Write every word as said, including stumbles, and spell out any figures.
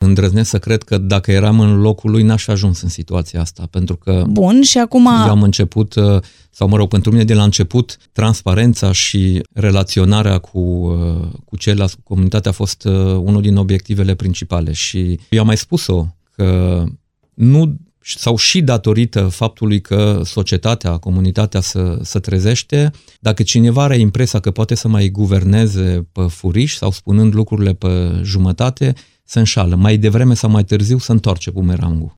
îndrăznesc să cred că dacă eram în locul lui, n-aș fi ajuns în situația asta, pentru că Bun, și acum... eu am început, sau mă rog, pentru mine de la început, transparența și relaționarea cu, cu ceilalți, cu comunitatea a fost unul din obiectivele principale și eu am mai spus-o, că nu, sau și datorită faptului că societatea, comunitatea se, se trezește, dacă cineva are impresia că poate să mai guverneze pe furiș sau spunând lucrurile pe jumătate, se înșală. Mai devreme sau mai târziu se întoarce bumerangul.